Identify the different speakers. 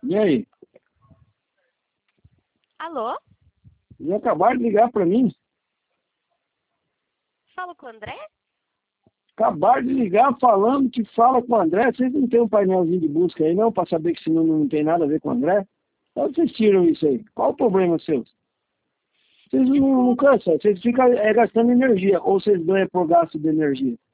Speaker 1: E aí?
Speaker 2: Alô?
Speaker 1: E acabaram de ligar para mim?
Speaker 2: Fala com o André?
Speaker 1: Acabaram de ligar falando que fala com o André. Vocês não tem um painelzinho de busca aí não, para saber que senão não tem nada a ver com o André? Onde vocês tiram isso aí? Qual o problema seu? Vocês não
Speaker 2: Desculpa.
Speaker 1: cansam, vocês ficam gastando energia, ou vocês ganham por gasto de energia.